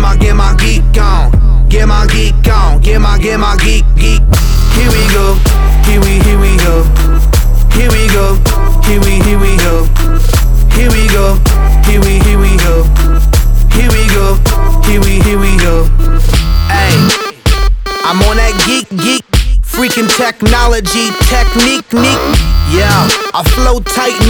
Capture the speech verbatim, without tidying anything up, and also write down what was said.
my, get my geek on. Get my geek on. Get my, get my geek, geek. Here we go. Here we, here we go. Here we go. Here we, here we go. Here we go. Here we, here we go. Here we go. Here we, here we go. Ay, I'm on that geek, geek. Freaking technology, technique, neek. Yeah, I flow tight.